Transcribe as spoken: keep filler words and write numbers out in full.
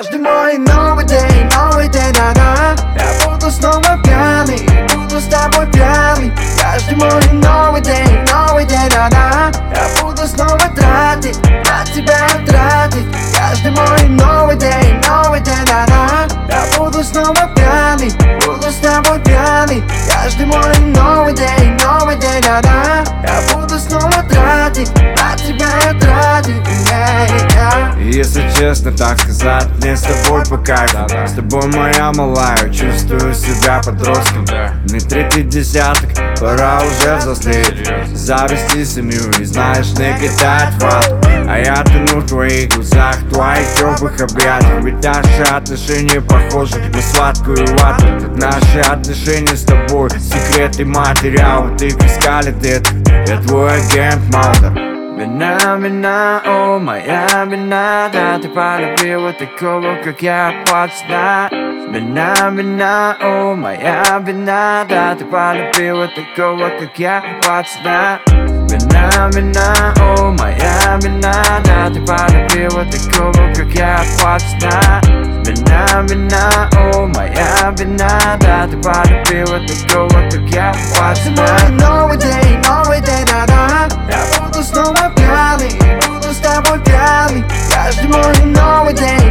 Каждый мой новый день, новый день, да-да. Я буду снова пьяный, буду с тобой пьяный. Каждый мой новый день, новый день, да-да. Я буду снова тратить, на тебя тратить. Каждый мой новый день, новый день, да-да. Я буду снова пьяный, буду с тобой пьяный. Каждый мой новый день, новый день, да-да. Я буду снова тратить, на тебя тратить, yeah, yeah. Если честно так сказать, мне с тобой по кайфу. С тобой, моя малая, чувствую себя подростком. Мне третий десяток, пора уже взрослеть, завести семью и, знаешь, не кидать вату. А я тону в твоих глазах, твоих теплых объятиях. Ведь наши отношения похожи на сладкую вату. Наши отношения с тобой секреты материала. Ты искали деток, я твой агент Малдер. Вина, вина, о, моя вина, да, ты полюбила такого, как я, пацана. Вина, вина, о, моя вина, да, ты полюбила такого, как я, пацана. Вина, вина, о, моя вина, да, ты полюбила такого, как я, пацана. Вина, вина, о, моя вина, да, ты полюбила такого, как я, пацана. Новый день, новый день, да-да. Я буду снова пьяный, буду с тобой пьяный. Каждый мой новый день,